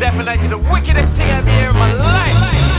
definitely the wickedest thing I've ever in my life.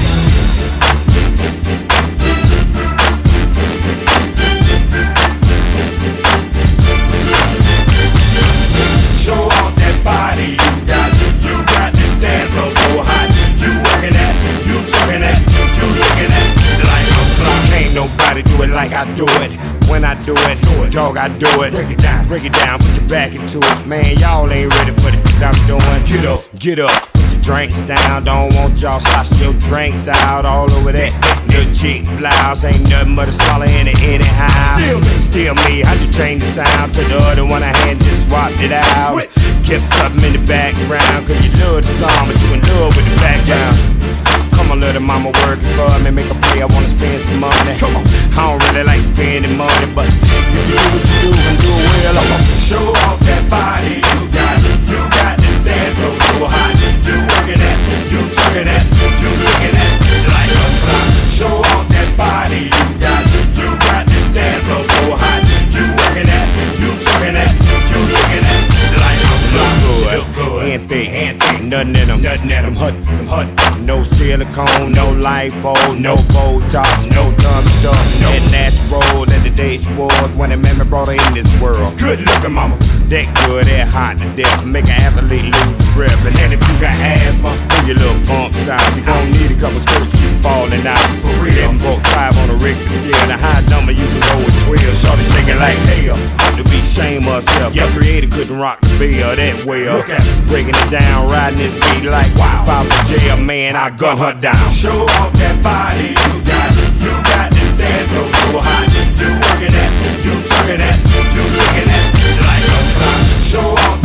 Show off that body you got the dance floor so hot. You working that, you talking that, you ticking that like a clock. Ain't nobody do it like I do it. When I do it, dog, I do it. Break it down, put your back into it. Man, y'all ain't ready for the shit I'm doing. Get up, put your drinks down. Don't want y'all sloshing your drinks out all over that little chick blouse. Ain't nothing but a swallow in it anyhow. Still me, I just changed the sound to the other one I had, just swapped it out. Kept something in the background, cause you love the song, but you in love with the background. Come on, little mama, working for me, make a play, I wanna spend some money. Come on, I don't really like spending money, but if you do what you do and do it well, show off that body you got the dance floor so hot. You working that, you talking that, you ticking that like a clock. Show off that body you got the dance floor so hot. You working that, you talking that, you ticking that like a clock. Good, and thick, nothing in them, hut. No silicone, no lipo, no Botox, no dumb stuff, no natural that the days was when a man brought her in this world. Good looking mama, that good, that hot to death, make an athlete lose the breath. And then if you got asthma, pull your little pumps out. You gon' need a couple skirts, keep falling out. For real, 5 on a Richter scale, the high number you can go with 12. Shorty shaking like hell, ought to be shame of herself. Your creator couldn't rock the bell that well. Breaking it down, riding this beat like wow. If I was jail, man, I gun her down. Show off that body you got the dance floor so hot. You working that, you talking that, you ticking that like a clock. Show off